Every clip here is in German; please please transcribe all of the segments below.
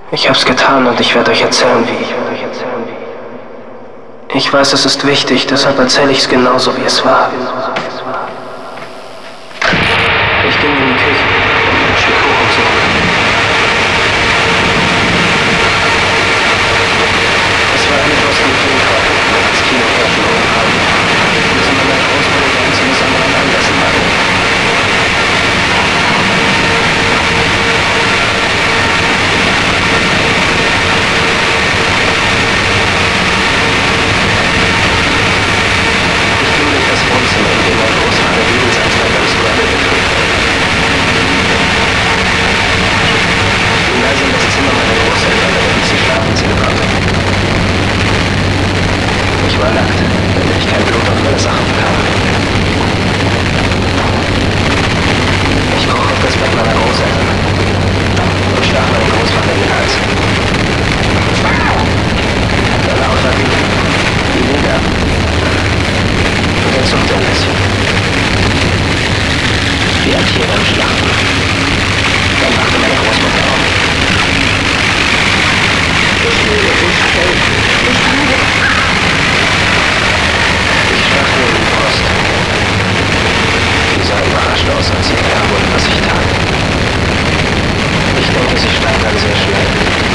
Ich hab's getan und ich werde euch erzählen, wie. Ich weiß, es ist wichtig, deshalb erzähle ich's genauso, wie es war. Ich ging in die Küche, um ein Stück Kuchen zu holen. Es war eine Wurst im Kühlkopf, als Kinoflaschen hochhaben. Die sind meiner Großmutter gern zu besonderen Anlässen hatten. Wohnzimmer, in dem mein Großvater Lebensanteil am Scrabble betrieb. Ich ging also in das Zimmer meiner Großeltern, damit sie schlafen konnte. Ich war nackt, damit ich kein Blut auf meine Sachen bekam. Ich kroch auf das Bett meiner Großeltern und stach meinen Großvater in den Hals. Der Laut war wie nieder. Er zuckte ein bisschen. Wie ein Tier beim Schlachten. Dann wachte meine Großmutter auf. Ich liebe dich, Kate. Ich liebe dich. Ich sprach mir in die Brust. Sie sah überrascht aus, als ihr klar wurde, was ich tat. Ich denke, sie stand dann sehr schnell.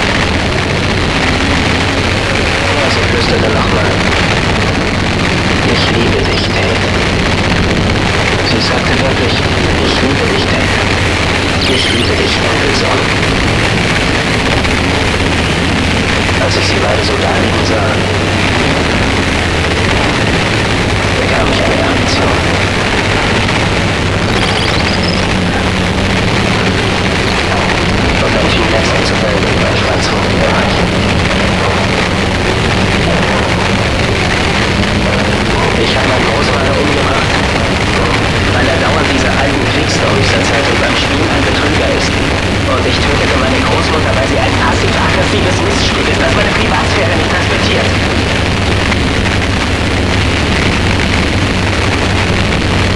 Sie flüsterte nochmal. Ich liebe dich, Tate. Sie sagte wirklich, ich liebe dich, Tate. Ich liebe dich, Onkelson. Als ich sie beide so da liegen sah, bekam ich eine Erektion. Und dann fing Netz an zu bellen und mein Schwanz hoch in Bereich. Ich habe meinen Großvater umgebracht, weil er dauernd diese alten Kriegsstorys erzählt und beim Spielen ein Betrüger ist. Und ich tötete meine Großmutter, weil sie ein passiv-aggressives Miststück ist, das meine Privatsphäre nicht respektiert.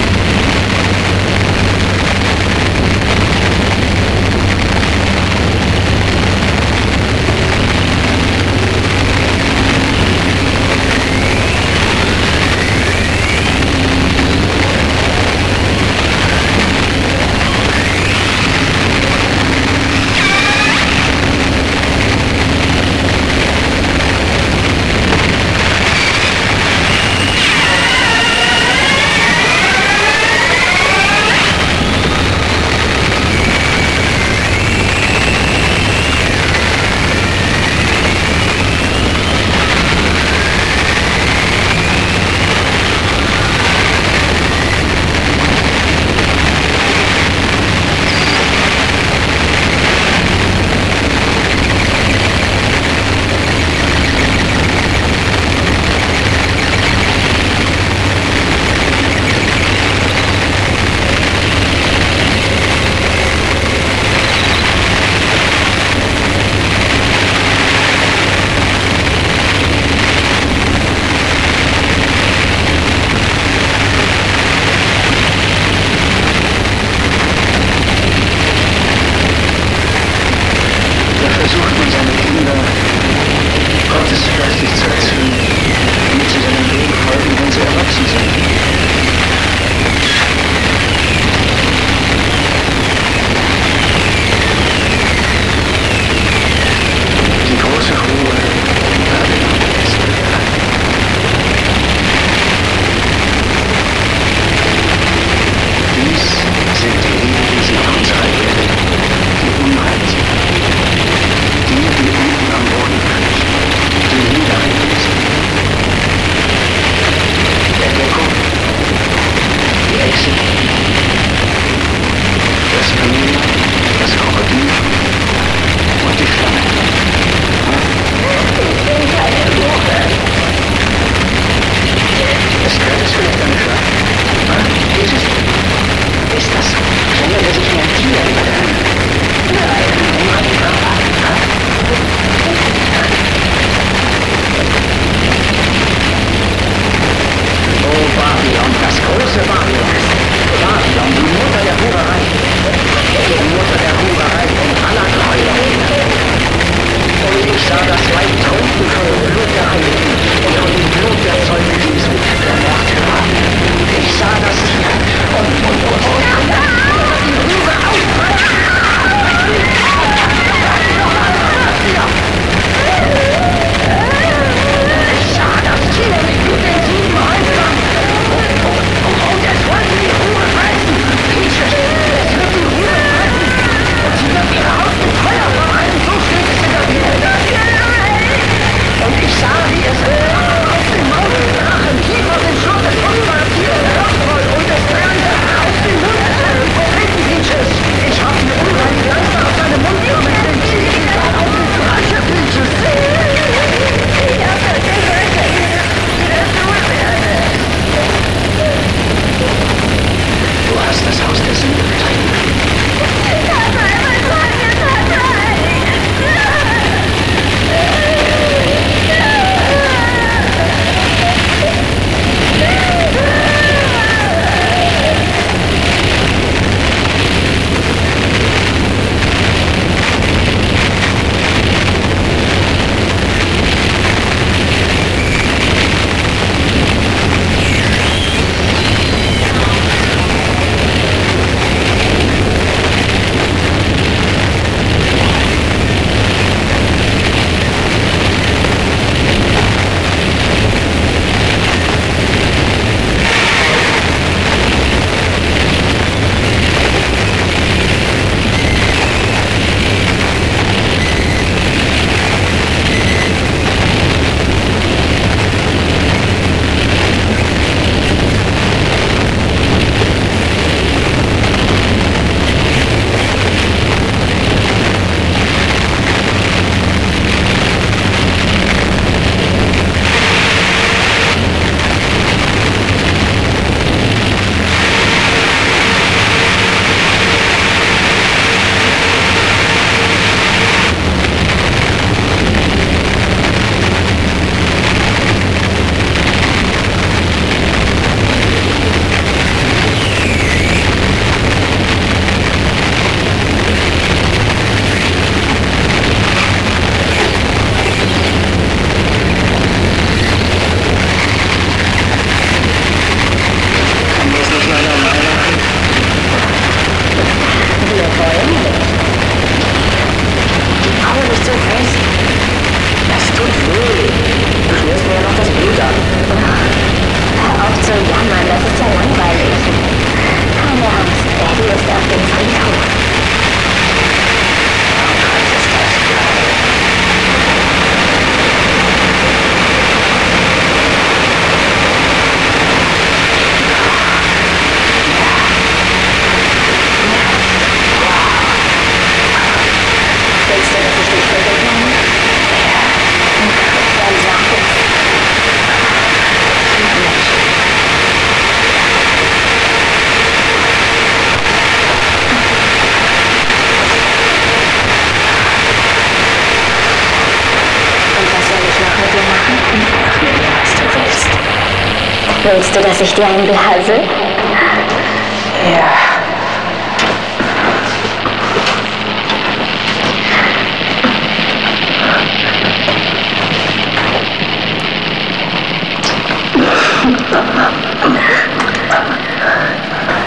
Willst du, dass ich dir einen blase? Ja.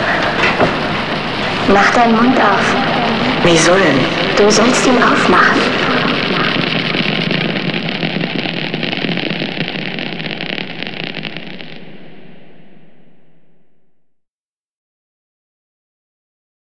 Mach deinen Mund auf. Wieso denn? Du sollst ihn aufmachen.